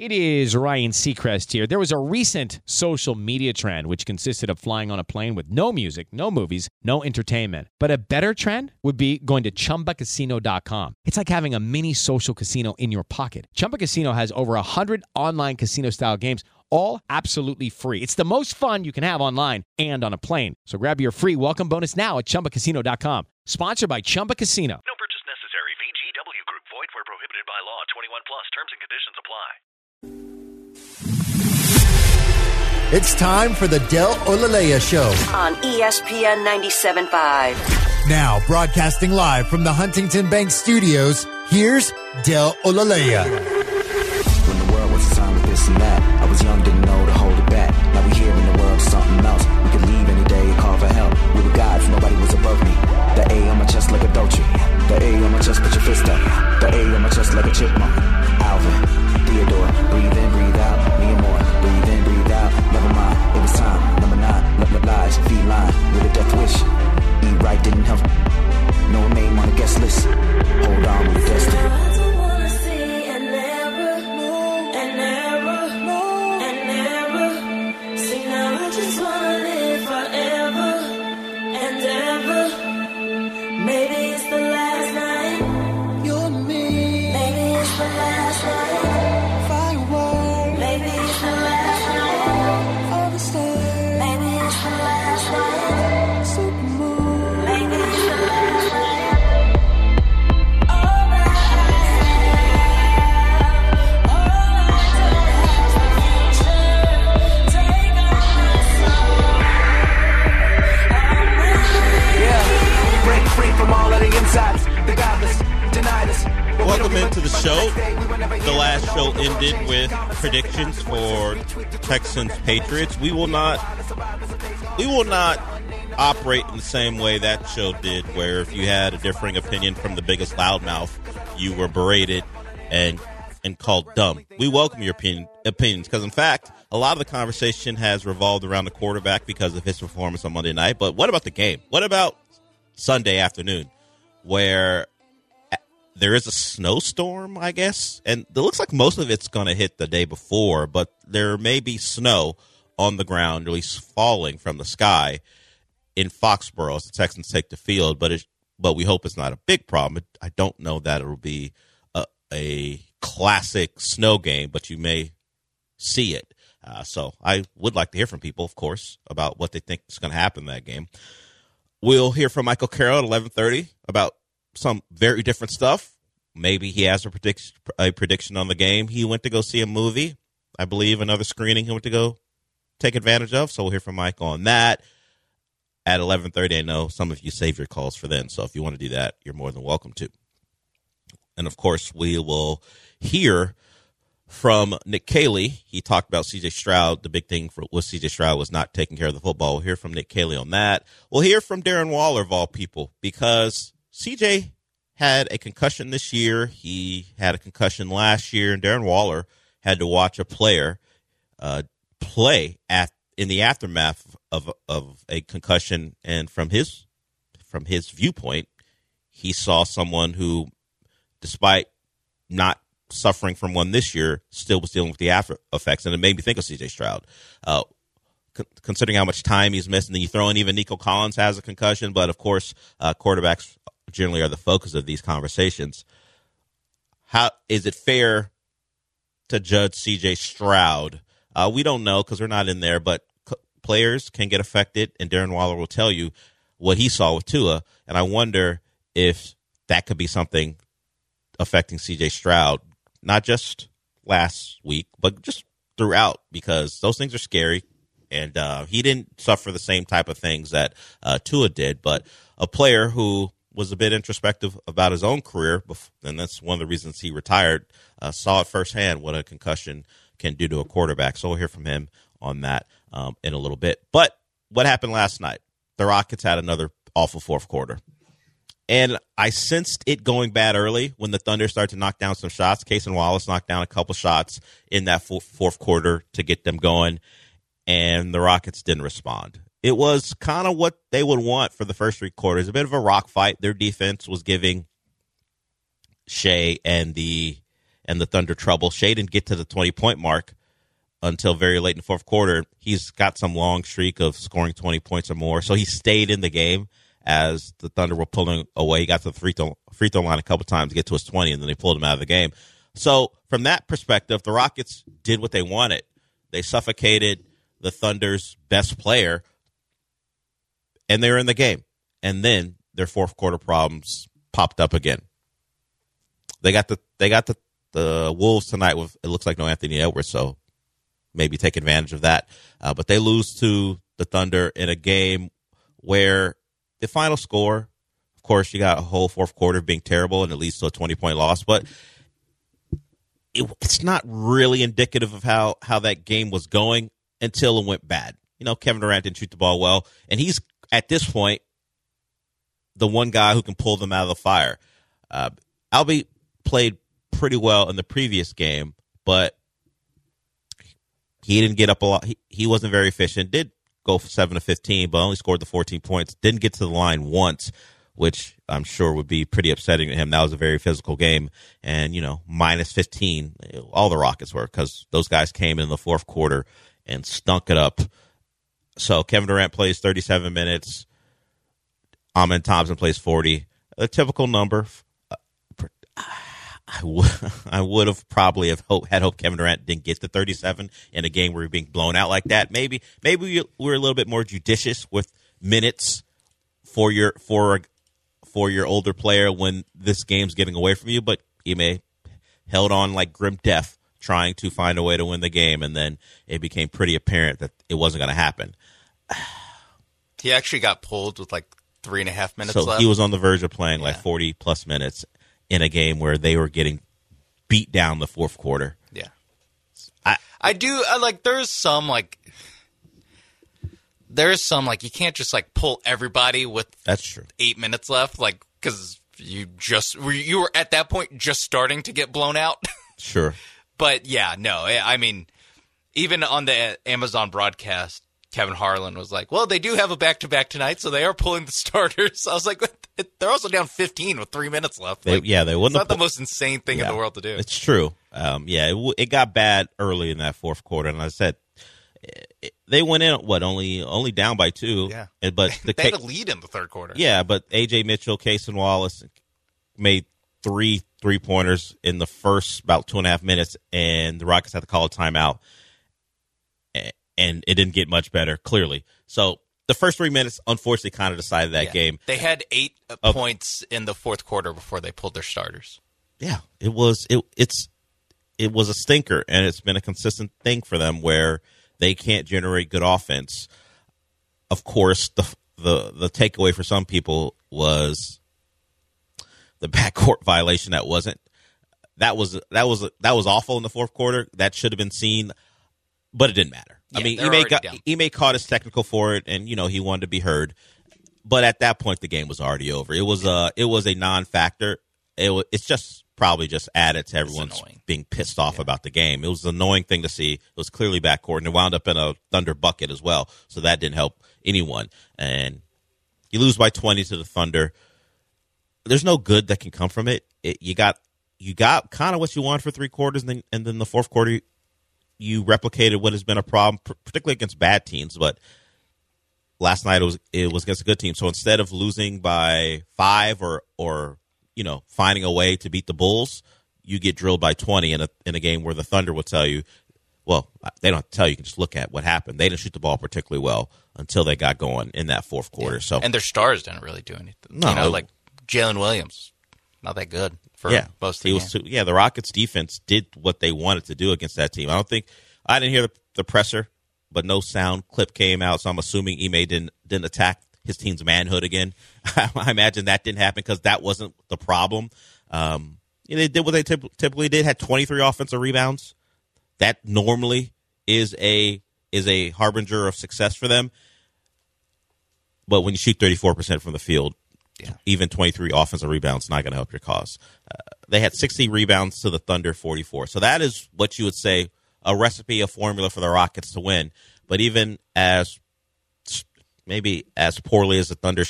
It is Ryan Seacrest here. There was a recent social media trend which consisted of flying on a plane with no music, no movies, no entertainment. But a better trend would be going to ChumbaCasino.com. It's like having a mini social casino in your pocket. Chumba Casino has over 100 online casino-style games, all absolutely free. It's the most fun you can have online and on a plane. So grab your free welcome bonus now at ChumbaCasino.com. Sponsored by Chumba Casino. No purchase necessary. VGW Group. Void where prohibited by law. 21 plus. Terms and conditions apply. It's time for the Del Olaleya Show on ESPN 97.5. Now, broadcasting live from the Huntington Bank Studios, here's Del Olaleya. When the world was a song with this and that, I was young, didn't know to hold it back. Now we here in the world, something else. We could leave any day, call for help. We were gods, nobody was above me. The A on my chest like a Dolce. The A on my chest, put your fist up. The A on my chest like a chipmunk. Alvin, Theodore, breathe in, breathe out. Me and more, breathe in, breathe out. Never mind, it was time. Number 9, lies, feline, with a death wish. Eat right, didn't help. No name on the guest list. Hold on with the destiny. Welcome into the show. The last show ended with predictions for Texans Patriots. We will not operate in the same way that show did, where if you had a differing opinion from the biggest loudmouth, you were berated and called dumb. We welcome your opinions because, in fact, a lot of the conversation has revolved around the quarterback because of his performance on Monday night. But what about the game? What about Sunday afternoon, where there is a snowstorm, I guess, and it looks like most of it's going to hit the day before, but there may be snow on the ground, at least falling from the sky in Foxborough as the Texans take the field, but we hope it's not a big problem. I don't know that it'll be a classic snow game, but you may see it. So I would like to hear from people, of course, about what they think is going to happen in that game. We'll hear from Michael Carroll at 11:30 about some very different stuff. Maybe he has a prediction on the game. He went to go see a movie, I believe, another screening he went to go take advantage of. So we'll hear from Mike on that at 11:30. I know some of you save your calls for then, so if you want to do that, you're more than welcome to. And, of course, we will hear from Nick Caley. He talked about C.J. Stroud. The big thing with C.J. Stroud was not taking care of the football. We'll hear from Nick Caley on that. We'll hear from Darren Waller, of all people, because CJ had a concussion this year. He had a concussion last year, and Darren Waller had to watch a player play in the aftermath of a concussion. And from his viewpoint, he saw someone who, despite not suffering from one this year, still was dealing with the after effects. And it made me think of C.J. Stroud. Considering how much time he's missed, and then you throw in even Nico Collins has a concussion, but of course, quarterbacks generally are the focus of these conversations. How is it fair to judge C.J. Stroud? We don't know because we're not in there, but players can get affected, and Darren Waller will tell you what he saw with Tua, and I wonder if that could be something affecting C.J. Stroud, not just last week, but just throughout, because those things are scary. And he didn't suffer the same type of things that Tua did, but a player who was a bit introspective about his own career, and that's one of the reasons he retired, saw it firsthand what a concussion can do to a quarterback. So we'll hear from him on that in a little bit. But what happened last night? The Rockets had another awful fourth quarter. And I sensed it going bad early when the Thunder started to knock down some shots. Cason Wallace knocked down a couple shots in that fourth quarter to get them going, and the Rockets didn't respond. It was kind of what they would want for the first three quarters, a bit of a rock fight. Their defense was giving Shea and and the Thunder trouble. Shea didn't get to the 20-point mark until very late in the fourth quarter. He's got some long streak of scoring 20 points or more, so he stayed in the game as the Thunder were pulling away. He got to the free throw line a couple times to get to his 20, and then they pulled him out of the game. So from that perspective, the Rockets did what they wanted. They suffocated the Thunder's best player, and they were in the game. And then their fourth quarter problems popped up again. They got the Wolves tonight with, it looks like, no Anthony Edwards, so maybe take advantage of that. But they lose to the Thunder in a game where the final score, of course, you got a whole fourth quarter being terrible and it leads to a 20-point loss, but it's not really indicative of how that game was going until it went bad. You know, Kevin Durant didn't shoot the ball well, and he's, at this point, the one guy who can pull them out of the fire. Albie played pretty well in the previous game, but he didn't get up a lot. He wasn't very efficient. Did go 7 of 15, but only scored the 14 points. Didn't get to the line once, which I'm sure would be pretty upsetting to him. That was a very physical game. And, you know, minus 15, all the Rockets were, because those guys came in the fourth quarter and stunk it up. So Kevin Durant plays 37 minutes. Amen Thompson plays 40. A typical number. I would have probably had hoped Kevin Durant didn't get to 37 in a game where you're being blown out like that. Maybe we're a little bit more judicious with minutes for your older player when this game's getting away from you. But Ime held on like grim death, trying to find a way to win the game, and then it became pretty apparent that it wasn't going to happen. He actually got pulled with like 3.5 minutes so left. He was on the verge of playing like 40-plus minutes in a game where they were getting beat down the fourth quarter. Yeah. I there's some you can't just like pull everybody with That's true. 8 minutes left, like, because you were at that point just starting to get blown out. Sure. But yeah, no, I mean, even on the Amazon broadcast, Kevin Harlan was like, well, they do have a back-to-back tonight, so they are pulling the starters. I was like, they're also down 15 with 3 minutes left. They wouldn't. It's not the most insane thing in the world to do. It's true. It got bad early in that fourth quarter, and I said they went in only down by 2. Yeah, but they had a lead in the third quarter. Yeah, but A.J. Mitchell, Cason Wallace made 3 3-pointers in the first about 2.5 minutes, and the Rockets had to call a timeout. And it didn't get much better, clearly. So the first 3 minutes, unfortunately, kind of decided that game. They had 8 points in the fourth quarter before they pulled their starters. Yeah, it was a stinker, and it's been a consistent thing for them where they can't generate good offense. Of course, the takeaway for some people was the backcourt violation. That was awful in the fourth quarter. That should have been seen, but it didn't matter. Yeah, I mean, Ime caught his technical for it, and he wanted to be heard. But at that point, the game was already over. It was a non-factor. It's just probably just added to everyone's being pissed off about the game. It was an annoying thing to see. It was clearly backcourt, and it wound up in a Thunder bucket as well. So that didn't help anyone. And you lose by 20 to the Thunder. There's no good that can come from it. You got kind of what you want for 3 quarters, and then the fourth quarter, you replicated what has been a problem, particularly against bad teams. But last night it was against a good team. So instead of losing by 5 or finding a way to beat the Bulls, you get drilled by 20 in a game where the Thunder will tell you, well, they don't have to tell you. You can just look at what happened. They didn't shoot the ball particularly well until they got going in that fourth quarter. Yeah. So and their stars didn't really do anything. No, like Jalen Williams, not that good. Most of the game. The Rockets defense did what they wanted to do against that team. I didn't hear the presser, but no sound clip came out, so I'm assuming Ime didn't attack his team's manhood again. I imagine that didn't happen because that wasn't the problem. They did what they typically did, had 23 offensive rebounds. That normally is a harbinger of success for them. But when you shoot 34% from the field, even 23 offensive rebounds not going to help your cause. They had 60 rebounds to the Thunder 44. So that is what you would say a recipe, a formula for the Rockets to win. But even maybe as poorly as the Thunder shot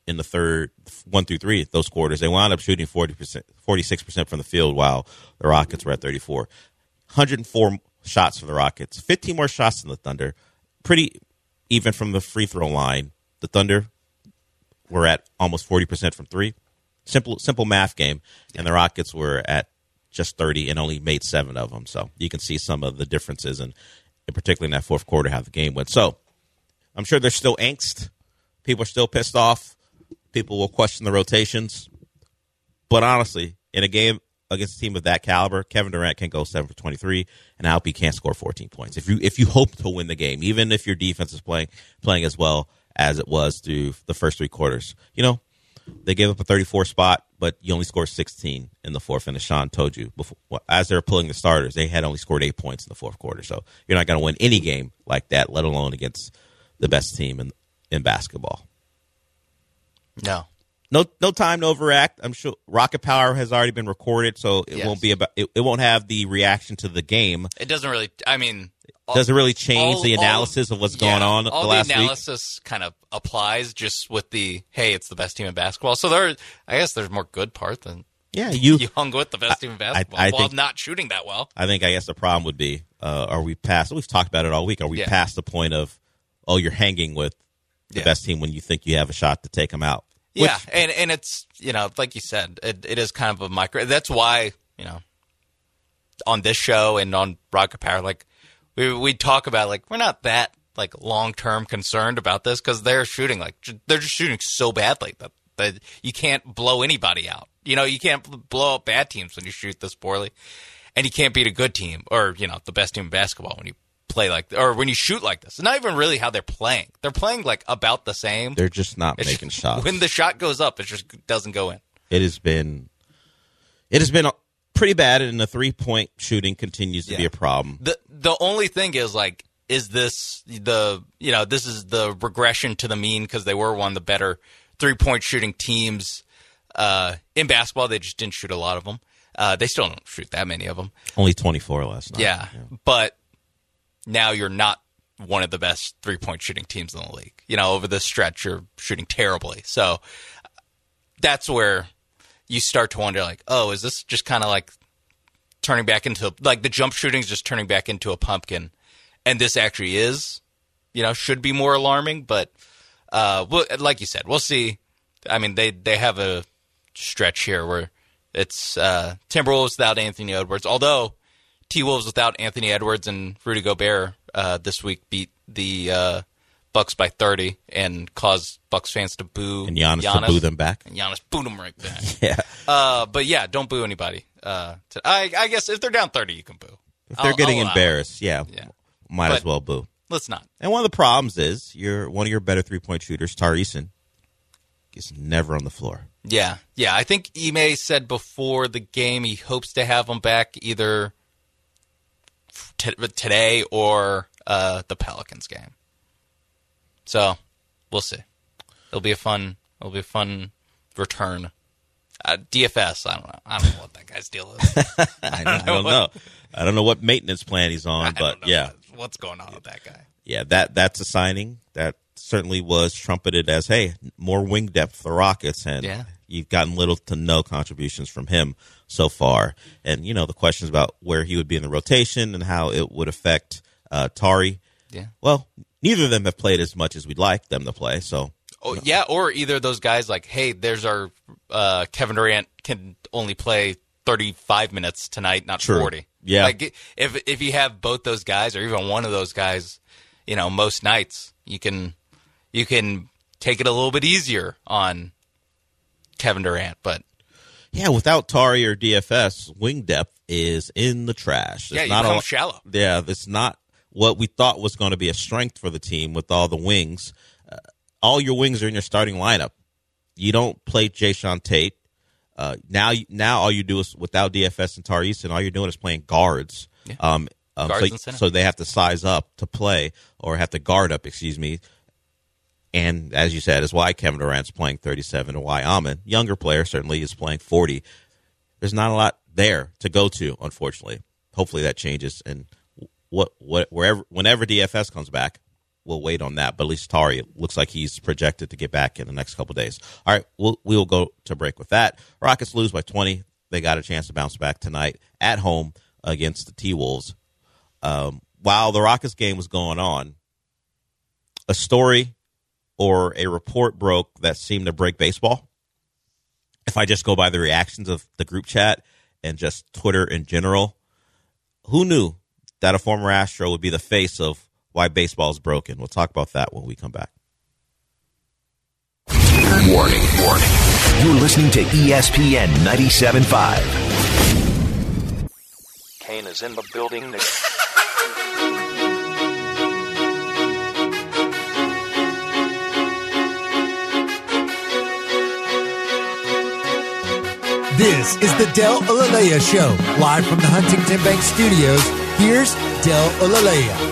in the third 1 through 3, those quarters. They wound up shooting 46% from the field, while the Rockets were at 34. 104 shots for the Rockets, 15 more shots than the Thunder. Pretty even from the free throw line. The Thunder were at almost 40% from 3. Simple math game, and the Rockets were at just 30 and only made 7 of them. So you can see some of the differences, and particularly in that fourth quarter, how the game went. So I'm sure there's still angst. People are still pissed off. People will question the rotations. But honestly, in a game against a team of that caliber, Kevin Durant can go 7 for 23, and I hope he can't score 14 points. If you hope to win the game, even if your defense is playing as well as it was through the first 3 quarters. You know, they gave up a 34 spot, but you only scored 16 in the fourth. And as Sean told you, before, as they were pulling the starters, they had only scored 8 points in the fourth quarter. So you're not going to win any game like that, let alone against the best team in basketball. No time to overact. I'm sure Rocket Power has already been recorded, so it won't be about. It won't have the reaction to the game. It doesn't really. I mean, does it really change the analysis of what's going on the last week? All the analysis kind of applies just with the hey, it's the best team in basketball. So I guess there's more good part than you hung with the best team in basketball while not shooting that well. I guess the problem would be are we past? We've talked about it all week. Are we past the point of you're hanging with the best team when you think you have a shot to take them out? Yeah, and it's, like you said, it is kind of a micro. That's why, on this show and on Rocket Power, like, we talk about, like, we're not that, like, long-term concerned about this because they're just shooting so badly that you can't blow anybody out. You can't blow up bad teams when you shoot this poorly, and you can't beat a good team or, the best team in basketball when you play or when you shoot like this. It's not even really how they're playing. They're playing like about the same. They're just not making shots. When the shot goes up, it just doesn't go in. It has been pretty bad, and the 3-point shooting continues to be a problem. The only thing is, like, is this this is the regression to the mean because they were one of the better 3-point shooting teams in basketball. They just didn't shoot a lot of them. They still don't shoot that many of them. Only 24 last night. Yeah. But now you're not one of the best 3-point shooting teams in the league. Over this stretch, you're shooting terribly. So that's where you start to wonder, like, oh, is this just kind of like turning back into, like, the jump shooting is just turning back into a pumpkin? And this actually is, should be more alarming. But like you said, we'll see. I mean, they have a stretch here where it's Timberwolves without Anthony Edwards, although T-Wolves without Anthony Edwards and Rudy Gobert this week beat the Bucks by 30 and caused Bucks fans to boo and Giannis to boo them back. And Giannis booed them right back. Yeah. But yeah, don't boo anybody. I guess if they're down 30, you can boo. If they're getting embarrassed, might as well boo. Let's not. And one of the problems is one of your better 3-point shooters, Tari Eason, is never on the floor. Yeah. I think Ime said before the game he hopes to have him back either today or the Pelicans game. So we'll see. It'll be a fun return. DFS, I don't know what that guy's deal is. I don't know. I don't know what maintenance plan he's on, but yeah. What's going on with that guy? Yeah, that's a signing that certainly was trumpeted as, hey, more wing depth for the Rockets, and you've gotten little to no contributions from him so far. And, the questions about where he would be in the rotation and how it would affect Tari. Yeah. Well, neither of them have played as much as we'd like them to play, so. Oh, yeah, or either of those guys like, hey, there's our Kevin Durant can only play 35 minutes tonight, not 40. Yeah. Like if you have both those guys or even one of those guys, most nights you can take it a little bit easier on Kevin Durant, but yeah, without Tari or DFS, wing depth is in the trash. It's not shallow. Yeah, it's not what we thought was going to be a strength for the team with all the wings. All your wings are in your starting lineup. You don't play Jayshawn Tate. Now all you do is, without DFS and Tari Eason, all you're doing is playing guards. Yeah. Guards and center. So they have to size up to play, or have to guard up, And as you said, is why Kevin Durant's playing 37 and why Amen, younger player, certainly is playing 40. There's not a lot there to go to, unfortunately. Hopefully that changes. And whenever DFS comes back, we'll wait on that. But at least Tari looks like he's projected to get back in the next couple of days. All right, we will go to break with that. Rockets lose by 20. They got a chance to bounce back tonight at home against the T-Wolves. While the Rockets game was going on, a story or a report broke that seemed to break baseball. If I just go by the reactions of the group chat and just Twitter in general, who knew that a former Astro would be the face of why baseball is broken? We'll talk about that when we come back. Warning. You're listening to ESPN 97.5. Kane is in the building. This is the Del Olalea Show, live from the Huntington Bank Studios. Here's Del Olalea.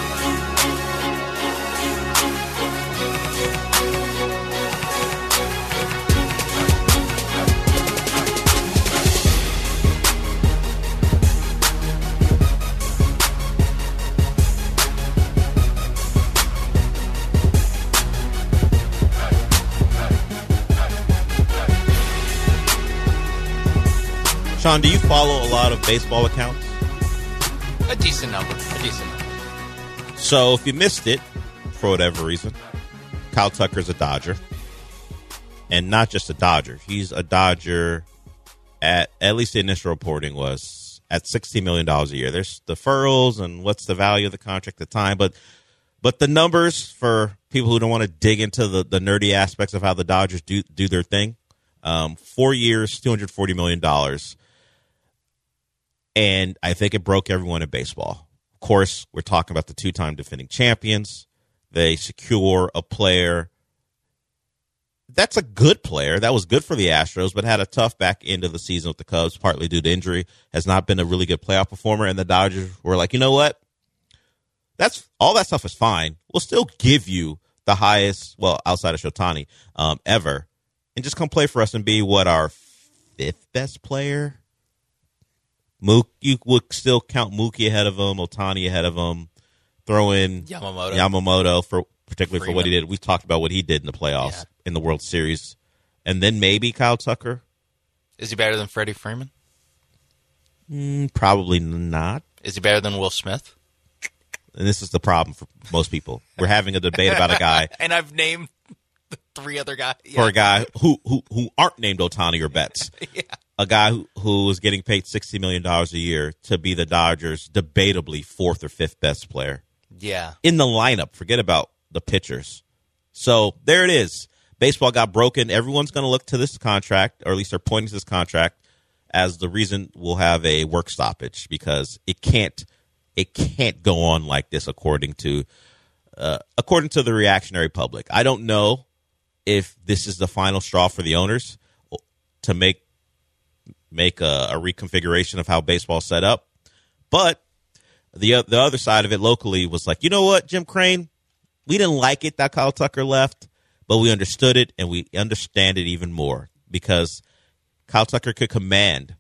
Sean, do you follow a lot of baseball accounts? A decent number. So if you missed it, for whatever reason, Kyle Tucker's a Dodger. And not just a Dodger. He's a Dodger at least the initial reporting was at $60 million a year. There's deferrals and what's the value of the contract at the time. But the numbers for people who don't want to dig into the nerdy aspects of how the Dodgers do their thing, 4 years, $240 million. And I think it broke everyone in baseball. Of course, we're talking about the two-time defending champions. They secure a player that's a good player. That was good for the Astros, but had a tough back end of the season with the Cubs, partly due to injury. Has not been a really good playoff performer. And the Dodgers were like, you know what? That's all that stuff is fine. We'll still give you the highest, well, outside of Shotani, ever. And just come play for us and be what, our fifth best player? You would still count Mookie ahead of him, Ohtani ahead of him, throw in Yamamoto particularly for what he did. We talked about what he did in the playoffs, in the World Series, and then maybe Kyle Tucker. Is he better than Freddie Freeman? Probably not. Is he better than Will Smith? And this is the problem for most people. We're having a debate about a guy, and I've named the three other guys for a guy who aren't named Ohtani or Betts. Yeah. A guy who is getting paid $60 million a year to be the Dodgers' debatably fourth or fifth best player. Yeah. In the lineup. Forget about the pitchers. So there it is. Baseball got broken. Everyone's going to look to this contract, or at least they're pointing to this contract, as the reason we'll have a work stoppage, because it can't go on like this according to the reactionary public. I don't know if this is the final straw for the owners to make a reconfiguration of how baseball's set up. But the other side of it locally was like, you know what, Jim Crane, we didn't like it that Kyle Tucker left, but we understood it, and we understand it even more because Kyle Tucker could command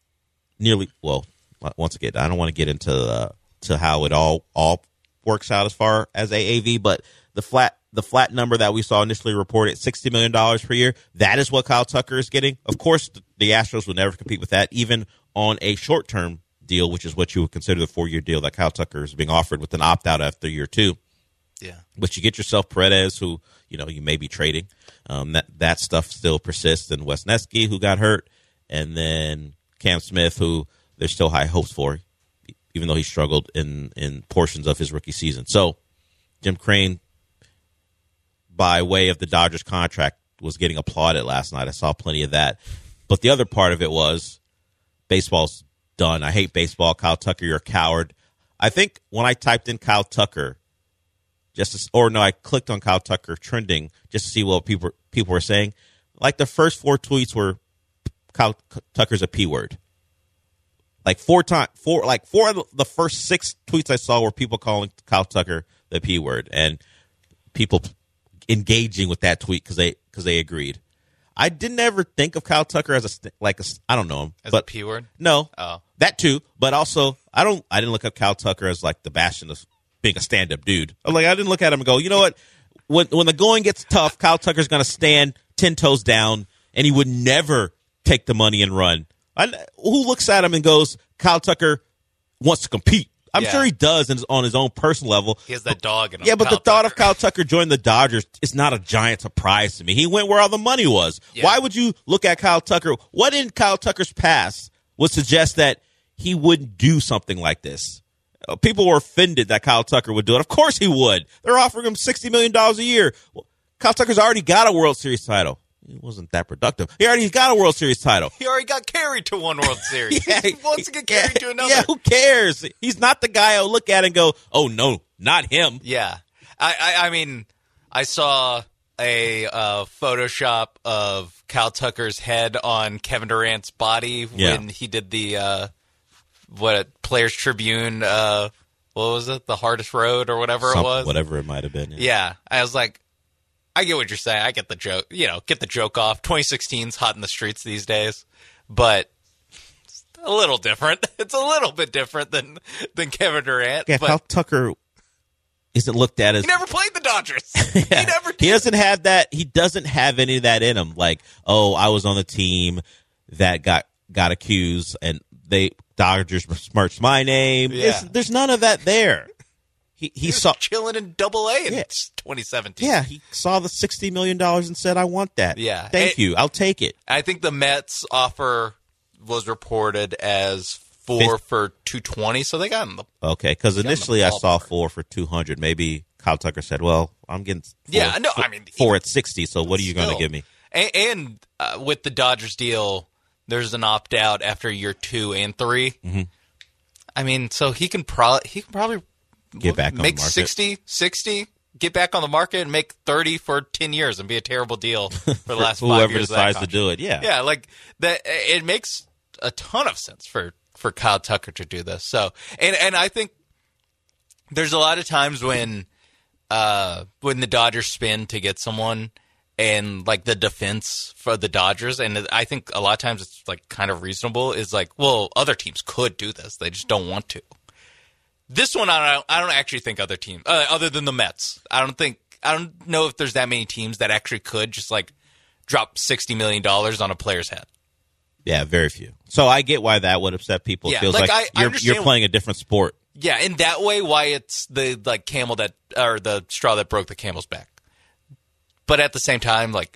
once again, I don't want to get into to how it all works out as far as AAV, but the flat number that we saw initially reported, $60 million per year, that is what Kyle Tucker is getting. Of course, the Astros will never compete with that, even on a short-term deal, which is what you would consider the 4-year deal that Kyle Tucker is being offered with an opt-out after year 2. Yeah. But you get yourself Paredes, who you may be trading. That stuff still persists, and Wesneski, who got hurt, and then Cam Smith, who there's still high hopes for, even though he struggled in portions of his rookie season. So Jim Crane, by way of the Dodgers contract, was getting applauded last night. I saw plenty of that. But the other part of it was baseball's done. I hate baseball. Kyle Tucker, you're a coward. I think when I typed in Kyle Tucker, I clicked on Kyle Tucker trending just to see what people were saying. Like the first 4 tweets were Kyle Tucker's a P word. Like four of the first 6 tweets I saw were people calling Kyle Tucker the P word, and people engaging with that tweet because they agreed. I didn't ever think of Kyle Tucker as I don't know him as a P word. No, oh, that too. But also I didn't look up Kyle Tucker as like the bastion of being a stand-up dude. I didn't look at him and go, you know what? When the going gets tough, Kyle Tucker's going to stand 10 toes down, and he would never take the money and run. Who looks at him and goes, Kyle Tucker wants to compete? I'm sure he does on his own personal level. He has that dog in him. Yeah, but the thought of Kyle Tucker joining the Dodgers is not a giant surprise to me. He went where all the money was. Yeah. Why would you look at Kyle Tucker? What in Kyle Tucker's past would suggest that he wouldn't do something like this? People were offended that Kyle Tucker would do it. Of course he would. They're offering him $60 million a year. Well, Kyle Tucker's already got a World Series title. He wasn't that productive. He already got a World Series title. He already got carried to one World Series. He wants to get carried to another. Yeah, who cares? He's not the guy I'll look at and go, oh, no, not him. Yeah. I mean, I saw a Photoshop of Kyle Tucker's head on Kevin Durant's body when he did the Players Tribune, what was it? The Hardest Road or whatever it was? Whatever it might have been. Yeah. I was like, I get what you're saying. I get the joke. Get the joke off. 2016's hot in the streets these days, but it's a little different. It's a little bit different than Kevin Durant. Yeah, but Kyle Tucker isn't looked at as... He never played the Dodgers. Yeah. He never did. He doesn't have that. He doesn't have any of that in him. Like, oh, I was on the team that got accused, and Dodgers smirched my name. Yeah. There's none of that there. He saw chilling in Double-A in 2017. Yeah, he saw the $60 million and said, I want that. Yeah. Thank you. I'll take it. I think the Mets offer was reported as 4 for $220, so they got him. Okay, because initially I saw 4 for $200. Maybe Kyle Tucker said, well, I'm getting 4 at 60, so what are you going to give me? And with the Dodgers deal, there's an opt-out after year 2 and 3. Mm-hmm. I mean, so he can probably get back on make the market. 60, get back on the market and make 30 for 10 years and be a terrible deal for the last 5 years. Whoever decides to do it, yeah. Like that, it makes a ton of sense for Kyle Tucker to do this. So, and I think there's a lot of times when the Dodgers spin to get someone and like the defense for the Dodgers, and I think a lot of times it's like kind of reasonable, is like, well, other teams could do this. They just don't want to. This one, I don't actually think other teams, other than the Mets, I don't know if there's that many teams that actually could just like drop $60 million on a player's head. Yeah, very few. So I get why that would upset people. It feels like you're playing a different sport. Yeah, in that way, why it's the like camel that, or the straw that broke the camel's back. But at the same time, like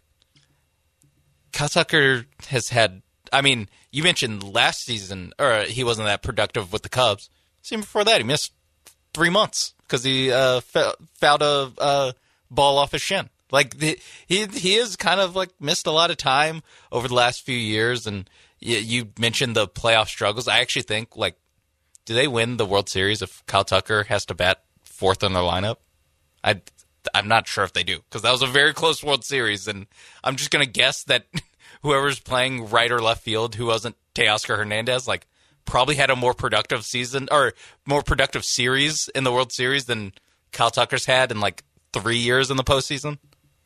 Kyle Tucker has had, I mean, you mentioned last season, or he wasn't that productive with the Cubs. Even before that, he missed 3 months because he fouled a ball off his shin. Like he has kind of like missed a lot of time over the last few years. And you mentioned the playoff struggles. I actually think, like, do they win the World Series if Kyle Tucker has to bat 4th in their lineup? I'm not sure if they do, because that was a very close World Series, and I'm just gonna guess that whoever's playing right or left field who wasn't Teoscar Hernandez, like, probably had a more productive season or more productive series in the World Series than Kyle Tucker's had in like 3 years in the postseason.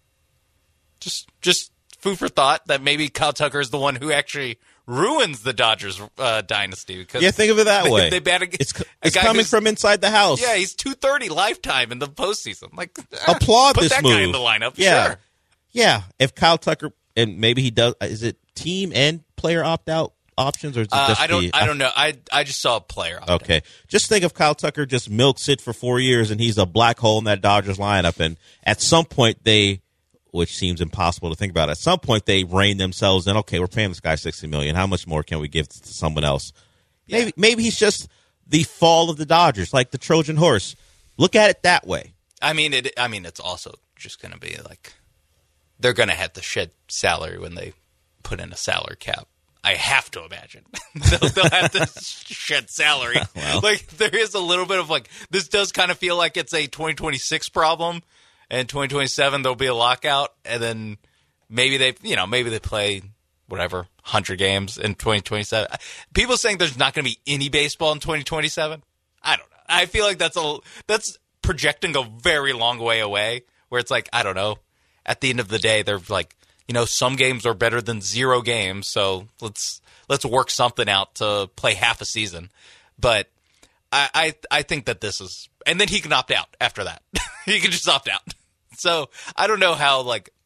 Just food for thought that maybe Kyle Tucker is the one who actually ruins the Dodgers dynasty. Because think of it that way. They bat against it's coming from inside the house. Yeah, he's 230 lifetime in the postseason. Like, applaud put this that move. guy in the lineup. Yeah, sure. Yeah. If Kyle Tucker, and maybe he does, is it team and player opt out options, or is it just I don't know. I just saw a player opt out. Okay, just think if Kyle Tucker just milks it for 4 years and he's a black hole in that Dodgers lineup, and at some point which seems impossible to think about, at some point they rein themselves in. Okay, we're paying this guy $60 million. How much more can we give to someone else? Yeah. Maybe he's just the fall of the Dodgers, like the Trojan horse. Look at it that way. I mean, it's also just going to be like they're going to have to shed salary when they put in a salary cap. I have to imagine they'll have to shed salary. Well. Like, there is a little bit of like, this does kind of feel like it's a 2026 problem. And 2027 there'll be a lockout, and then maybe they play whatever 100 games in 2027. People saying there's not going to be any baseball in 2027. I don't know. I feel like that's projecting a very long way away. Where it's like, I don't know. At the end of the day, they're like, some games are better than 0 games, so let's work something out to play half a season. But I think that this is, and then he can opt out after that. He can just opt out. So I don't know how,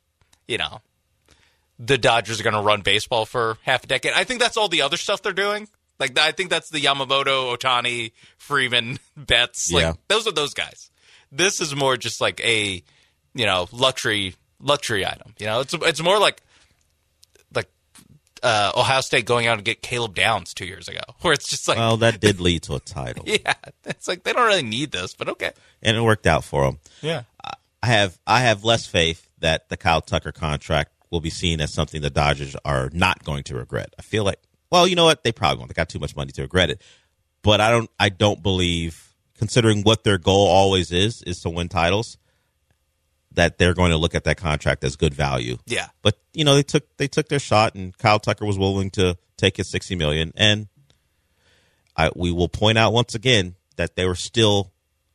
the Dodgers are going to run baseball for half a decade. I think that's all the other stuff they're doing. I think that's the Yamamoto, Ohtani, Freeman, Betts. Those are those guys. This is more just like a, luxury item. It's more like Ohio State going out and get Caleb Downs 2 years ago, where it's just like, well, that did lead to a title. Yeah, it's like they don't really need this, but okay. And it worked out for them. Yeah, I have less faith that the Kyle Tucker contract will be seen as something the Dodgers are not going to regret. I feel like, well, you know what? They probably won't. They got too much money to regret it. But I don't believe, considering what their goal always is to win titles, that they're going to look at that contract as good value. Yeah. But they took their shot, and Kyle Tucker was willing to take his $60 million. And we will point out once again that they were still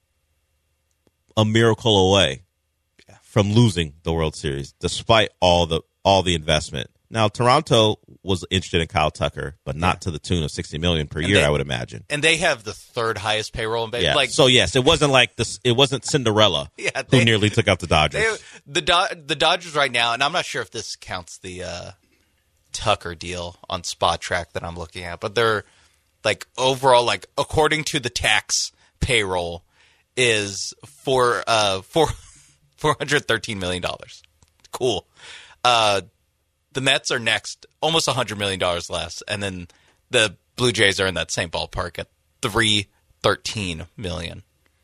a miracle away from losing the World Series, despite all the investment. Now, Toronto was interested in Kyle Tucker, but not to the tune of $60 million per year, I would imagine. And they have the third highest payroll in baseball. Yeah. So yes, it wasn't like this. It wasn't Cinderella who nearly took out the Dodgers. The Dodgers right now, and I'm not sure if this counts the Tucker deal on Spot Track that I'm looking at, but they're overall, according to the tax payroll, is for $413 million. Cool. The Mets are next, almost $100 million less, and then the Blue Jays are in that same ballpark at $313 million.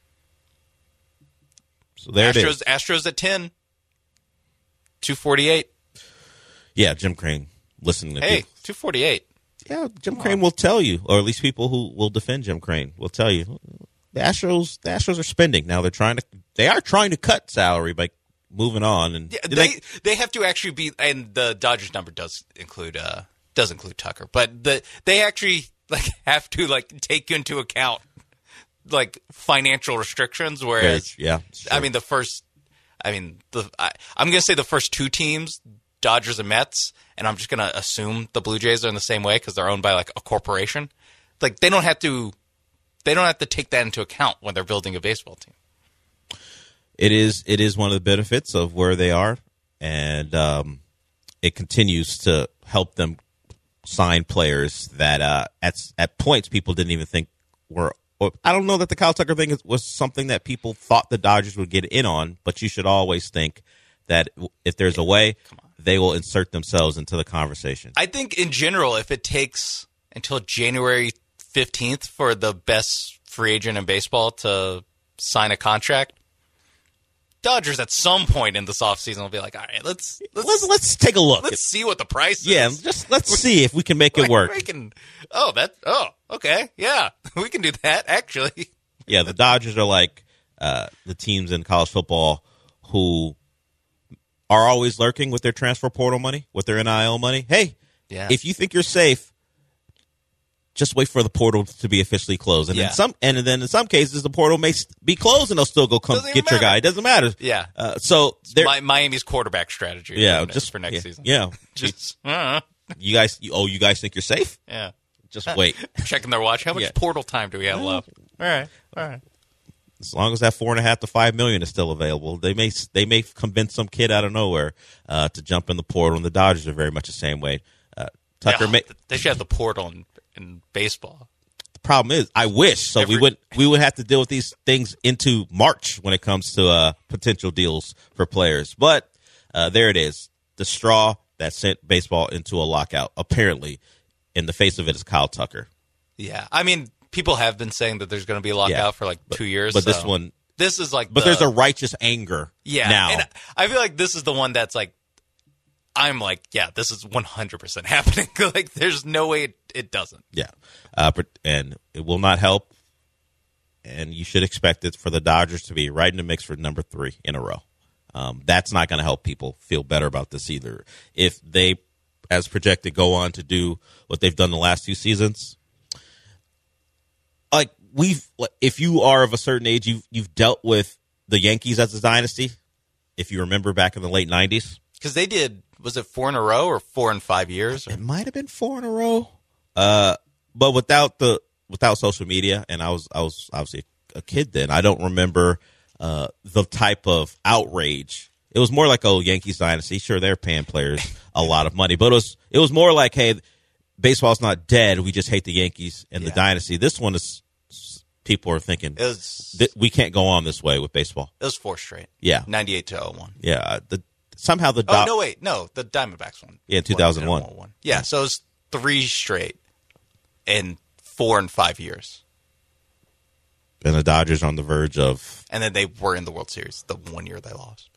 So there it is. Astros at 10, $248. Yeah, Jim Crane. Listening to people. $248. Yeah, Jim Crane will tell you, or at least people who will defend Jim Crane will tell you, the Astros are spending now. They are trying to cut salary by moving on, and they have to actually be, and the Dodgers number does include Tucker, but they actually have to take into account financial restrictions. Whereas, I mean, I'm gonna say the first two teams, Dodgers and Mets, and I'm just gonna assume the Blue Jays are in the same way because they're owned by a corporation. They don't have to take that into account when they're building a baseball team. It is one of the benefits of where they are, and it continues to help them sign players that at points people didn't even think were. I don't know that the Kyle Tucker thing was something that people thought the Dodgers would get in on, but you should always think that if there's a way, they will insert themselves into the conversation. I think in general, if it takes until January 15th for the best free agent in baseball to sign a contract, Dodgers at some point in this offseason will be like, all right, let's take a look. Let's see what the price is. Yeah, let's see if we can make it work. Okay, yeah, we can do that, actually. Yeah, the Dodgers are like the teams in college football who are always lurking with their transfer portal money, with their NIL money. Hey, if you think you're safe, just wait for the portal to be officially closed. And then in some cases, the portal may be closed and they'll still go get your guy. It doesn't matter. Yeah. So Miami's quarterback strategy. Yeah. Just for next season. Yeah. You guys think you're safe? Yeah. Just wait. Checking their watch. How much portal time do we have left? All right. As long as that $4.5 to $5 million is still available, they may convince some kid out of nowhere to jump in the portal. And the Dodgers are very much the same way. They should have the portal in baseball. The problem is, I wish so. We would have to deal with these things into March when it comes to potential deals for players. But there it is, the straw that sent baseball into a lockout. Apparently, in the face of it is Kyle Tucker. Yeah, I mean, people have been saying that there's going to be a lockout for 2 years. But this is there's a righteous anger. Yeah, now. And I feel like this is the one that's I'm this is 100% happening. There's no way it doesn't. Yeah. And it will not help. And you should expect it for the Dodgers to be right in the mix for number 3 in a row. That's not going to help people feel better about this either. If they, as projected, go on to do what they've done the last 2 seasons, if you are of a certain age, you've dealt with the Yankees as a dynasty. If you remember back in the late 90s. Because they did. Was it 4 in a row or 4 in 5 years? It might have been 4 in a row. But without social media, and I was obviously a kid then. I don't remember the type of outrage. It was more like, oh, Yankees dynasty. Sure, they're paying players a lot of money, but it was more like, hey, baseball's not dead. We just hate the Yankees and the dynasty. This one is, people are thinking we can't go on this way with baseball. It was 4 straight. Yeah, 98 to 01. Yeah, the Diamondbacks won. Yeah, 2001. Yeah, so it was 3 straight in 4 and 5 years. And the Dodgers on the verge of... And then they were in the World Series the 1 year they lost.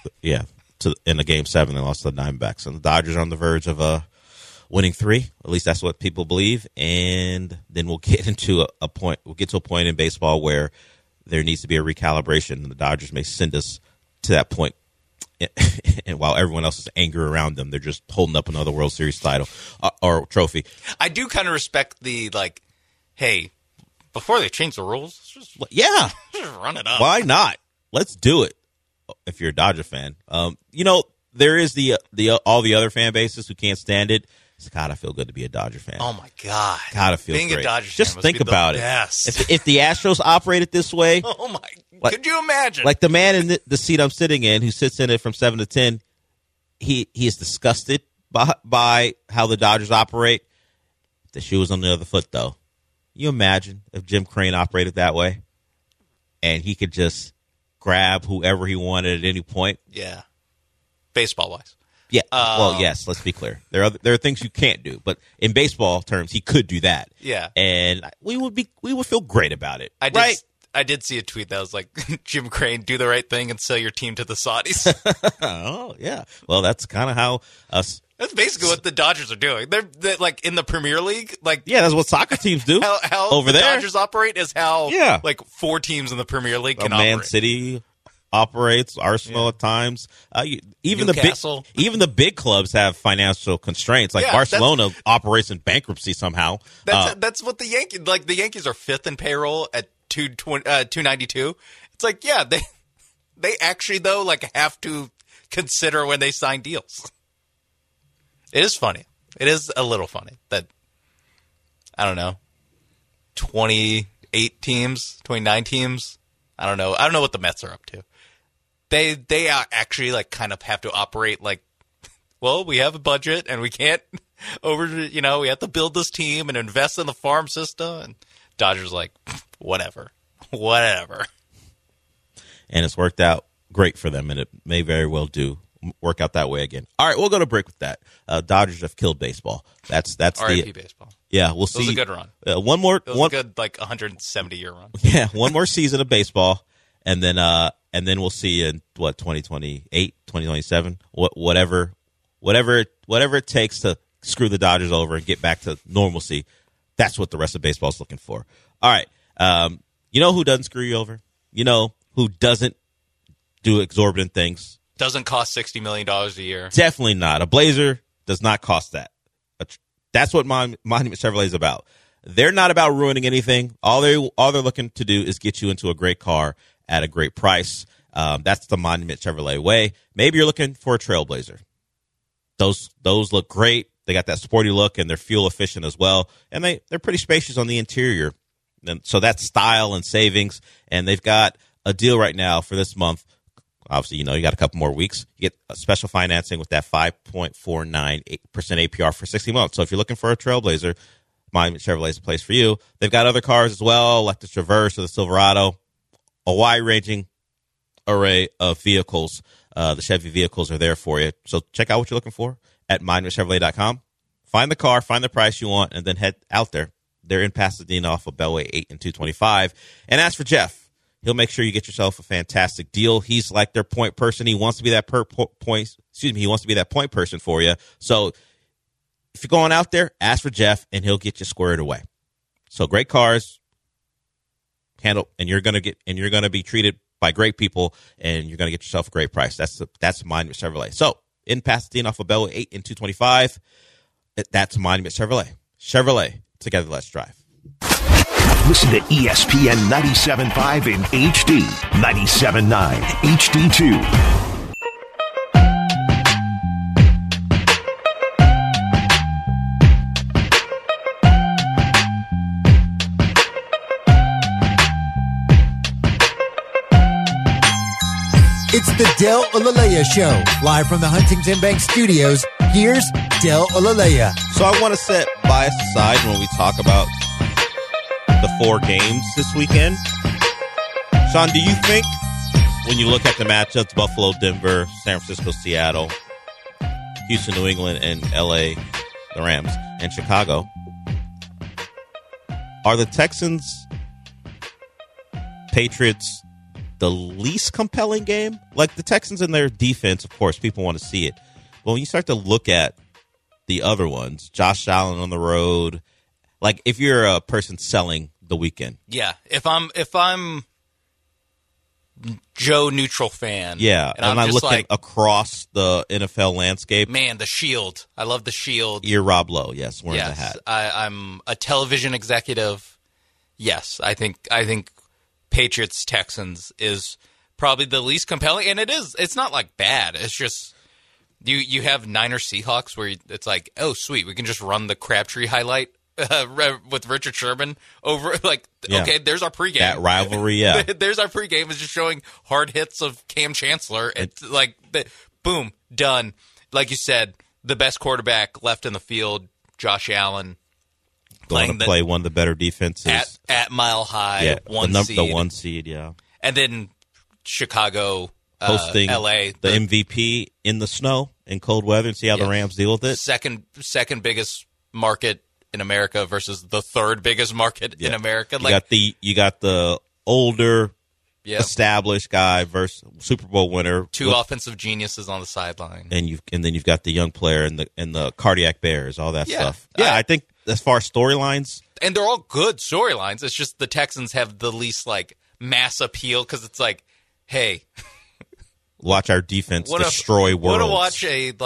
In the Game 7, they lost to the Diamondbacks. And the Dodgers are on the verge of winning 3. At least that's what people believe. And then we'll get into a point. We'll get to a point in baseball where there needs to be a recalibration, and the Dodgers may send us to that point. And while everyone else is angry around them, they're just holding up another World Series title or trophy. I do kind of respect the, like, hey, before they change the rules, just run it up. Why not? Let's do it. If you're a Dodger fan, there is the all the other fan bases who can't stand it. It's gotta feel good to be a Dodger fan. Oh my god, gotta feel being great. A Dodger fan just must think be about the best. If the Astros operated this way, oh my, could you imagine? Like the man in the seat I'm sitting in, who sits in it from 7 to 10, he is disgusted by how the Dodgers operate. If the shoe was on the other foot, though. You imagine if Jim Crane operated that way and he could just grab whoever he wanted at any point? Yeah. Baseball-wise. Yeah. Well, yes, let's be clear. There are things you can't do, but in baseball terms, he could do that. Yeah. And we would feel great about it. I did see a tweet that was like, Jim Crane, do the right thing and sell your team to the Saudis. Oh, yeah. Well, that's kind of how us... That's basically what the Dodgers are doing. They're like in the Premier League. Like, yeah, that's what soccer teams do. How over the there. Dodgers operate is how like 4 teams in the Premier League can operate. Man City operates, Arsenal at times. Even Newcastle. the big clubs have financial constraints. Like Barcelona operates in bankruptcy somehow. That's what the Yankees like. The Yankees are 5th in payroll at 292. It's like they actually though like have to consider when they sign deals. It is funny. It is a little funny that, I don't know, 28 teams, 29 teams. I don't know. I don't know what the Mets are up to. They actually like kind of have to operate like, well, we have a budget and we can't we have to build this team and invest in the farm system. And Dodgers like, whatever. And it's worked out great for them, and it may very well work out that way again. All right, we'll go to break with that. Dodgers have killed baseball. That's RIP baseball. Yeah, we'll see. It was a good run. One good like 170-year run. Yeah, one more season of baseball, and then we'll see in 2028, 2027, whatever it takes to screw the Dodgers over and get back to normalcy. That's what the rest of baseball is looking for. All right, you know who doesn't screw you over? You know who doesn't do exorbitant things? Doesn't cost $60 million a year. Definitely not. A Blazer does not cost that. That's what Monument Chevrolet is about. They're not about ruining anything. All they're looking to do is get you into a great car at a great price. That's the Monument Chevrolet way. Maybe you're looking for a Trailblazer. Those look great. They got that sporty look, and they're fuel efficient as well. And they're pretty spacious on the interior. And so that's style and savings. And they've got a deal right now for this month. Obviously, you got a couple more weeks. You get special financing with that 5.49% APR for 60 months. So if you're looking for a Trailblazer, Monument Chevrolet is a place for you. They've got other cars as well, like the Traverse or the Silverado. A wide-ranging array of vehicles. The Chevy vehicles are there for you. So check out what you're looking for at MonumentChevrolet.com. Find the car, find the price you want, and then head out there. They're in Pasadena off of Beltway 8 and 225. And as for Jeff, he'll make sure you get yourself a fantastic deal. He's like their point person. He wants to be that he wants to be that point person for you. So if you're going out there, ask for Jeff, and he'll get you squared away. So great cars, and you're gonna be treated by great people, and you're gonna get yourself a great price. That's Monument Chevrolet. So in Pasadena off of Beltway 8 and 225, that's Monument Chevrolet. Chevrolet, together let's drive. Listen to ESPN 97.5 in HD, 97.9 HD2. It's the Del Olalea Show, live from the Huntington Bank Studios. Here's Del Olalea. So I want to set bias aside when we talk about the 4 games this weekend. Sean, do you think when you look at the matchups, Buffalo, Denver, San Francisco, Seattle, Houston, New England, and LA, the Rams, and Chicago, are the Texans, Patriots the least compelling game? Like the Texans and their defense, of course, people want to see it. But when you start to look at the other ones, Josh Allen on the road, like if you're a person selling the weekend. Yeah. If I'm Joe neutral fan. Yeah. And I'm looking like, across the NFL landscape. Man, the Shield. I love the Shield. You're Rob Lowe. Yes. Wearing the hat. I'm a television executive. Yes. I think Patriots Texans is probably the least compelling, and it's not like bad. It's just you have Niners Seahawks where it's like, oh sweet, we can just run the Crabtree highlight with Richard Sherman over. Like, yeah. Okay, there's our pregame. That rivalry, yeah. There's our pregame. Is just showing hard hits of Cam Chancellor. It's like, boom, done. Like you said, the best quarterback left in the field, Josh Allen. Going to play one of the better defenses at Mile High, yeah, seed. The 1 seed, yeah. And then Chicago, hosting LA, the MVP in the snow in cold weather, and see how the Rams deal with it. Second biggest market in America versus the third biggest market in America. You got the older, established guy versus Super Bowl winner. Two offensive geniuses on the sideline, and then you've got the young player and the cardiac bears, all that stuff. Yeah, I think. As far as storylines, and they're all good storylines. It's just the Texans have the least like mass appeal because it's like, hey, watch our defense destroy worlds. Want to watch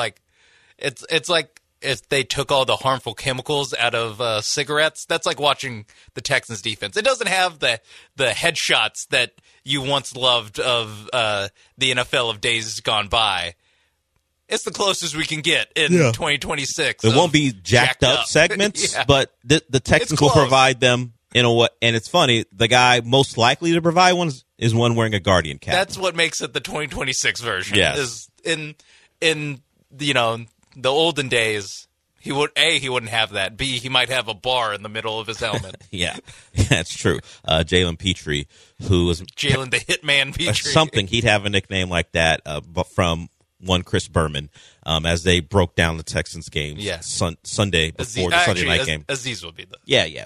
it's like if they took all the harmful chemicals out of cigarettes. That's like watching the Texans defense. It doesn't have the headshots that you once loved of the NFL of days gone by. It's the closest we can get in 2026. It won't be jacked up segments, but the Texans will provide them in a way. And it's funny, the guy most likely to provide one is one wearing a Guardian cap. That's what makes it the 2026 version. Yes. Is in the olden days, he wouldn't have that. B, he might have a bar in the middle of his helmet. Yeah, that's true. Jalen Petrie, who was Jalen the Hitman Petrie, something. He'd have a nickname like that, but from one Chris Berman, as they broke down the Texans games Sunday before the Sunday night game. Aziz will be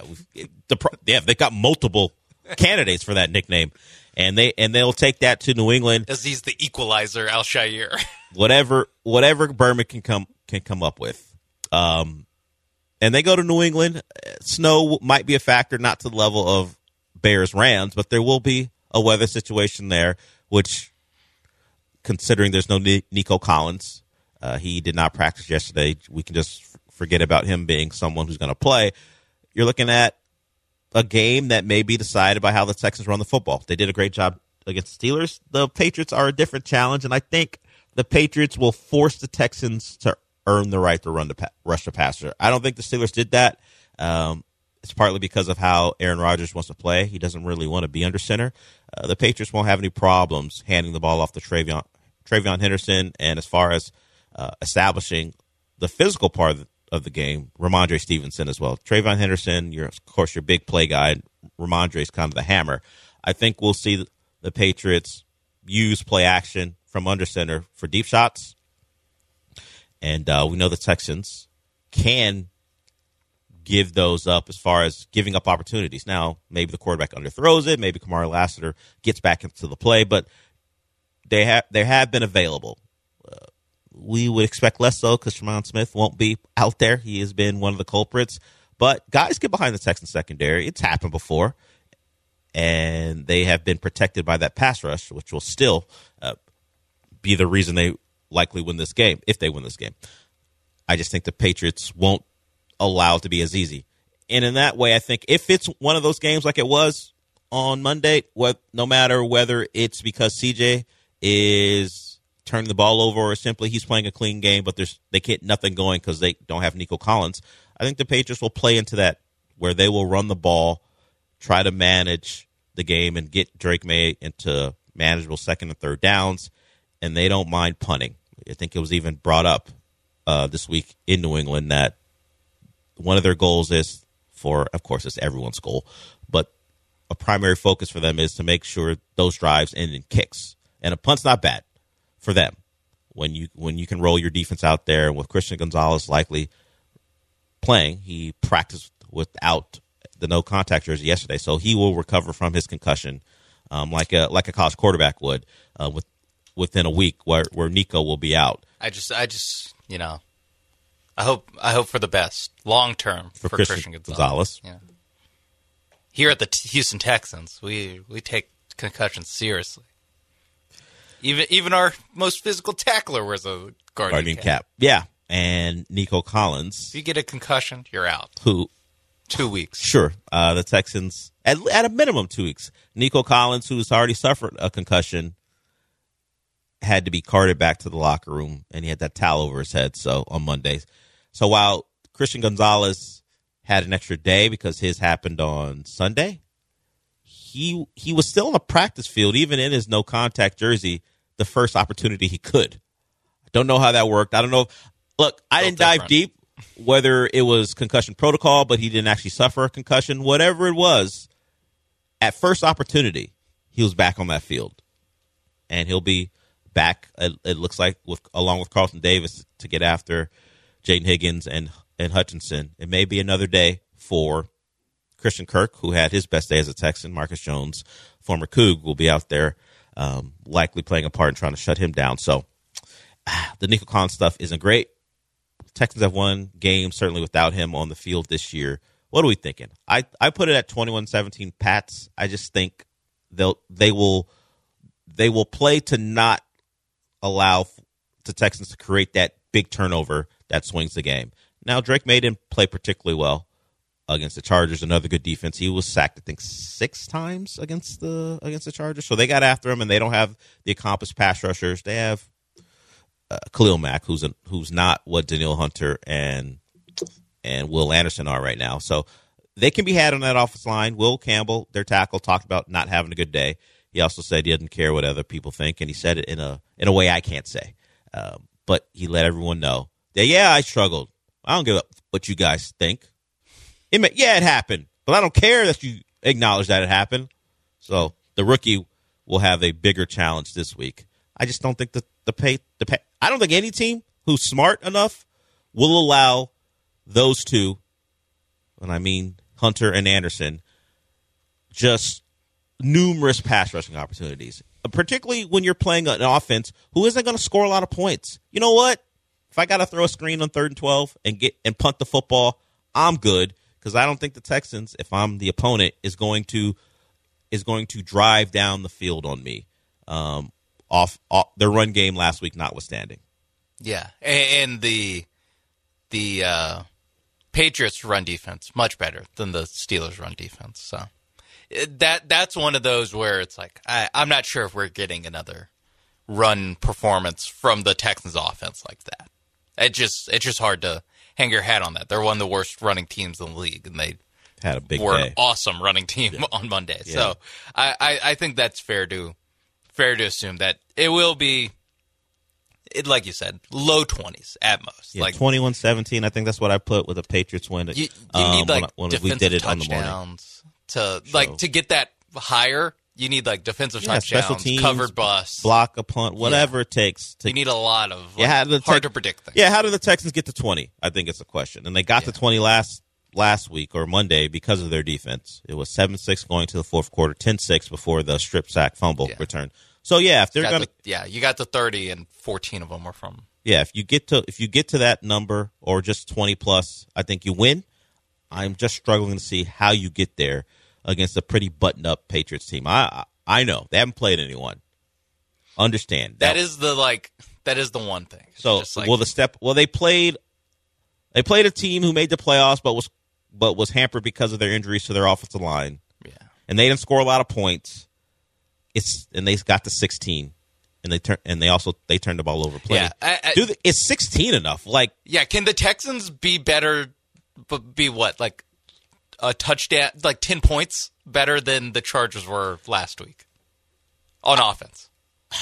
they got multiple candidates for that nickname, and they'll take that to New England. Aziz the Equalizer, Al-Shaair. whatever Berman can come up with, and they go to New England. Snow might be a factor, not to the level of Bears Rams, but there will be a weather situation there, which. Considering there's no Nico Collins, he did not practice yesterday. We can just forget about him being someone who's going to play. You're looking at a game that may be decided by how the Texans run the football. They did a great job against the Steelers. The Patriots are a different challenge, and I think the Patriots will force the Texans to earn the right to rush the passer. I don't think the Steelers did that. It's partly because of how Aaron Rodgers wants to play. He doesn't really want to be under center. The Patriots won't have any problems handing the ball off to Travion Henderson. And as far as establishing the physical part of the game, Ramondre Stevenson as well. Travion Henderson, of course, your big play guy. Ramondre's kind of the hammer. I think we'll see the Patriots use play action from under center for deep shots. And we know the Texans can give those up as far as giving up opportunities. Now, maybe the quarterback underthrows it. Maybe Kamari Lassiter gets back into the play, but they have been available. We would expect less so because Tremon Smith won't be out there. He has been one of the culprits. But guys get behind the Texans secondary. It's happened before, and they have been protected by that pass rush, which will still be the reason they likely win this game, if they win this game. I just think the Patriots won't allow it to be as easy. And in that way, I think if it's one of those games like it was on Monday, no matter whether it's because CJ is turning the ball over or simply he's playing a clean game, but they get nothing going because they don't have Nico Collins, I think the Patriots will play into that where they will run the ball, try to manage the game, and get Drake May into manageable second and third downs. and they don't mind punting. I think it was even brought up this week in New England that one of their goals is of course, it's everyone's goal, but a primary focus for them is to make sure those drives end in kicks. And a punt's not bad for them when you can roll your defense out there. And with Christian Gonzalez likely playing, he practiced without the no contact jersey yesterday, so he will recover from his concussion like a college quarterback would within a week, where Nico will be out. I just I hope for the best long term for Christian Gonzalez. Yeah. Here at the Houston Texans, we take concussions seriously. Even our most physical tackler wears a guardian cap. Yeah, and Nico Collins. If you get a concussion, you're out. 2 weeks. Sure. The Texans, at a minimum 2 weeks. Nico Collins, who's already suffered a concussion, had to be carted back to the locker room, and he had that towel over his head on Mondays. So while Christian Gonzalez had an extra day because his happened on Sunday, he was still on the practice field, even in his no-contact jersey, the first opportunity he could. I don't know how that worked. I don't know. Look, I didn't dive deep whether it was concussion protocol, but he didn't actually suffer a concussion. Whatever it was, at first opportunity, he was back on that field. And he'll be back, it looks like, along with Carlton Davis to get after Jaden Higgins and Hutchinson. It may be another day for Christian Kirk, who had his best day as a Texan. Marcus Jones, former Coug, will be out there likely playing a part in trying to shut him down. So the Nico Collins stuff isn't great. Texans have won games, certainly without him on the field this year. What are we thinking? I put it at 21-17 Pats. I just think they will play to not allow the Texans to create that big turnover that swings the game. Now, Drake May didn't play particularly well against the Chargers, another good defense. He was sacked, I think, 6 times against the Chargers. So they got after him, and they don't have the accomplished pass rushers. They have Khalil Mack, who's not what Danielle Hunter and Will Anderson are right now. So they can be had on that offensive line. Will Campbell, their tackle, talked about not having a good day. He also said he doesn't care what other people think, and he said it in a way I can't say. But he let everyone know that, yeah, I struggled. I don't give a what you guys think. It happened, but I don't care that you acknowledge that it happened. So the rookie will have a bigger challenge this week. I just don't think I don't think any team who's smart enough will allow those two, and I mean Hunter and Anderson, just numerous pass rushing opportunities, particularly when you're playing an offense who isn't going to score a lot of points. You know what? If I got to throw a screen on 3rd and 12 and punt the football, I'm good, because I don't think the Texans, if I'm the opponent, is going to drive down the field on me. Off their run game last week notwithstanding. Yeah, and the Patriots' run defense much better than the Steelers' run defense. So that's one of those where it's like I'm not sure if we're getting another run performance from the Texans' offense like that. It's just hard to hang your hat on that. They're one of the worst running teams in the league, and they had a big were day. An awesome running team on Monday. Yeah. So I think that's fair to assume that it will be, like you said, low 20s at most. Yeah, like 21-17. I think that's what I put with the Patriots win. You need when we did it on the morning to get that higher. You need like defensive touchdowns, special teams, covered busts, block a punt, whatever it takes. You need a lot of hard to predict things. Yeah, how did the Texans get to 20? I think it's a question. And they got to 20 last week or Monday because of their defense. It was 7-6 going to the fourth quarter, 10-6 before the strip sack fumble return. So if they're going to you got the 30 and 14 of them were from. Yeah, if you get to that number or just 20 plus, I think you win. I'm just struggling to see how you get there against a pretty buttoned up Patriots team. I know they haven't played anyone. Understand that is the one thing. So they played a team who made the playoffs but was hampered because of their injuries to their offensive line. Yeah, and they didn't score a lot of points. And they got to 16, and they turned the ball over plenty. Yeah, is 16 enough? Like, yeah, can the Texans be better? But be what, like a touchdown, like 10 points better than the Chargers were last week on offense?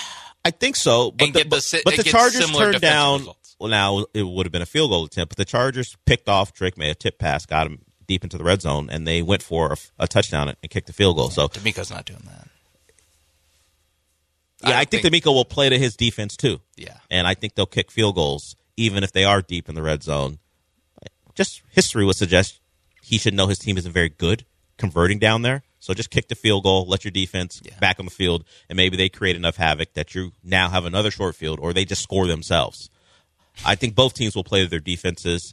I think so. But the Chargers turned down. Results. Well, now it would have been a field goal attempt, but the Chargers picked off Drake May, a tip pass, got him deep into the red zone, and they went for a touchdown and kicked the field goal. So DeMeco's not doing that. Yeah, I think DeMeco will play to his defense too. Yeah. And I think they'll kick field goals even if they are deep in the red zone. Just history would suggest he should know his team isn't very good converting down there. So just kick the field goal, let your defense back on the field, and maybe they create enough havoc that you now have another short field, or they just score themselves. I think both teams will play to their defenses.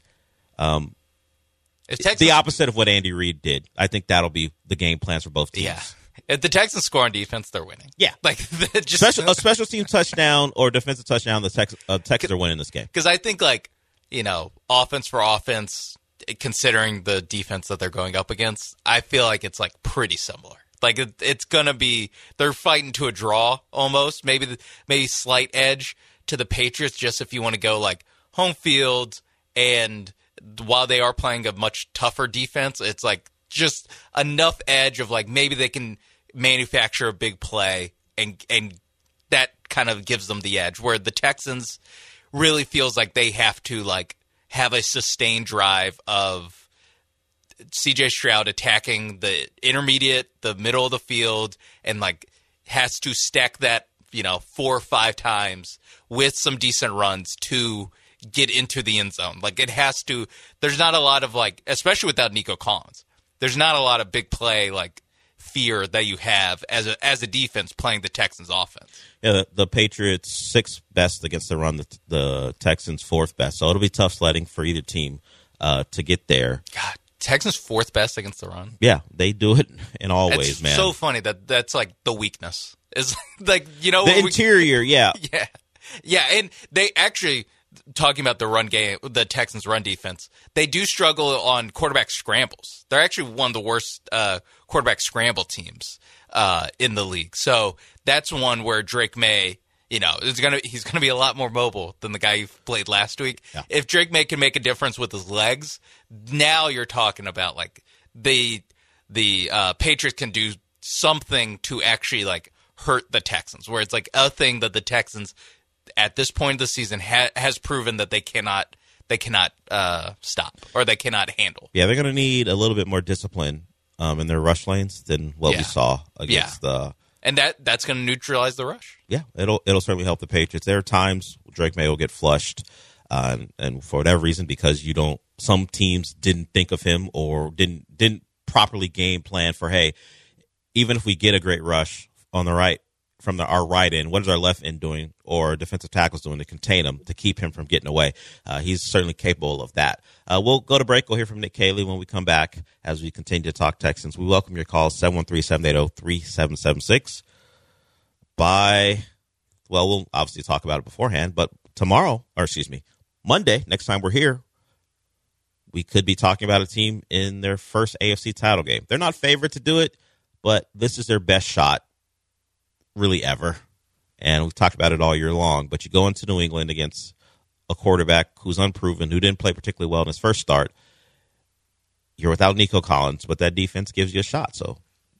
The opposite of what Andy Reid did. I think that'll be the game plans for both teams. Yeah. If the Texans score on defense, they're winning. Yeah. Like just a special team touchdown or defensive touchdown, the Texans are winning this game. Because I think, offense for offense, considering the defense that they're going up against, I feel like it's pretty similar. Like it's gonna be, they're fighting to a draw almost. Maybe slight edge to the Patriots, just if you want to go home field, and while they are playing a much tougher defense, it's just enough edge of maybe they can manufacture a big play, and that kind of gives them the edge. Where the Texans really feels like they have to have a sustained drive of CJ Stroud attacking the intermediate, the middle of the field, and has to stack that 4 or 5 times with some decent runs to get into the end zone. It has to. There's not a lot of especially without Nico Collins. There's not a lot of big play fear that you have as a defense playing the Texans offense. Yeah, the Patriots 6th best against the run, the Texans 4th best. So it'll be tough sledding for either team to get there. God, Texans 4th best against the run. Yeah, they do it in all ways, man. It's so funny that's the weakness. Is the interior, yeah. Yeah. Yeah, and they actually, talking about the run game, the Texans' run defense, they do struggle on quarterback scrambles. They're actually one of the worst quarterback scramble teams in the league. So that's one where Drake May, he's gonna be a lot more mobile than the guy who played last week. Yeah. If Drake May can make a difference with his legs, now you're talking about the Patriots can do something to actually hurt the Texans, where it's a thing that the Texans at this point of the season has proven that they cannot stop, or they cannot handle. Yeah, they're going to need a little bit more discipline in their rush lanes than what we saw against the. And that's going to neutralize the rush. Yeah, it'll certainly help the Patriots. There are times Drake May will get flushed, and for whatever reason, because some teams didn't think of him or didn't properly game plan for, hey, even if we get a great rush on the right from our right end, what is our left end doing or defensive tackles doing to contain him, to keep him from getting away? He's certainly capable of that. We'll go to break. We'll hear from Nick Caley when we come back as we continue to talk Texans. We welcome your calls, 713-780-3776. We'll obviously talk about it beforehand, but Monday, next time we're here, we could be talking about a team in their first AFC title game. They're not favored to do it, but this is their best shot really ever. And we've talked about it all year long, but you go into New England against a quarterback who's unproven, who didn't play particularly well in his first start. You're without Nico Collins, but that defense gives you a shot. So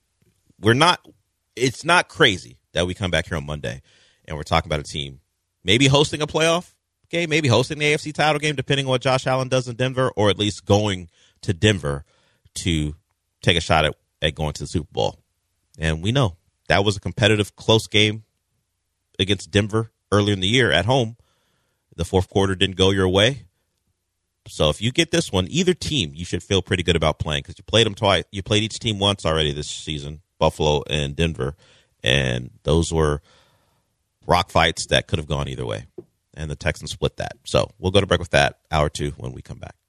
it's not crazy that we come back here on Monday and we're talking about a team maybe hosting a playoff game, maybe hosting the AFC title game, depending on what Josh Allen does in Denver, or at least going to Denver to take a shot at going to the Super Bowl. And we know that was a competitive, close game against Denver earlier in the year at home. The fourth quarter didn't go your way. So if you get this one, either team, you should feel pretty good about playing, because you played them twice. You played each team once already this season, Buffalo and Denver, and those were rock fights that could have gone either way. And the Texans split that. So we'll go to break with that, hour 2, when we come back.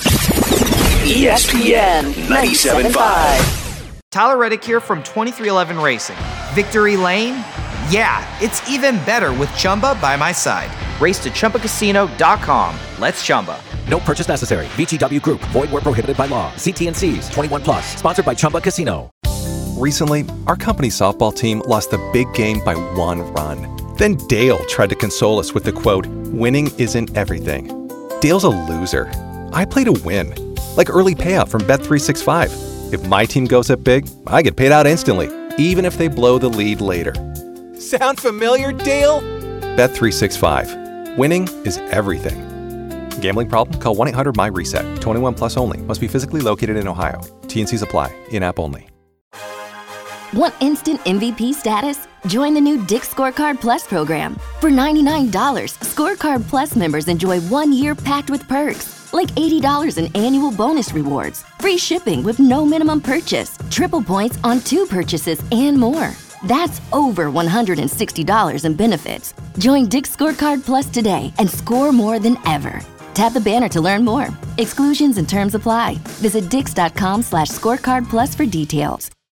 ESPN 97.5. Tyler Reddick here from 2311 Racing. Victory Lane? Yeah, it's even better with Chumba by my side. Race to ChumbaCasino.com. Let's Chumba. No purchase necessary. VGW Group. Void where prohibited by law. See T&Cs. 21+. Sponsored by Chumba Casino. Recently, our company softball team lost the big game by 1 run. Then Dale tried to console us with the quote, "Winning isn't everything." Dale's a loser. I play to win. Like early payout from Bet365. If my team goes up big, I get paid out instantly, even if they blow the lead later. Sound familiar, Dale? Bet365. Winning is everything. Gambling problem? Call 1-800-MY-RESET. 21 plus only. Must be physically located in Ohio. T&Cs apply. In-app only. Want instant MVP status? Join the new Dick's Scorecard Plus program. For $99, Scorecard Plus members enjoy 1 year packed with perks, like $80 in annual bonus rewards, free shipping with no minimum purchase, triple points on 2 purchases, and more. That's over $160 in benefits. Join Dick's Scorecard Plus today and score more than ever. Tap the banner to learn more. Exclusions and terms apply. Visit dix.com/scorecard plus for details.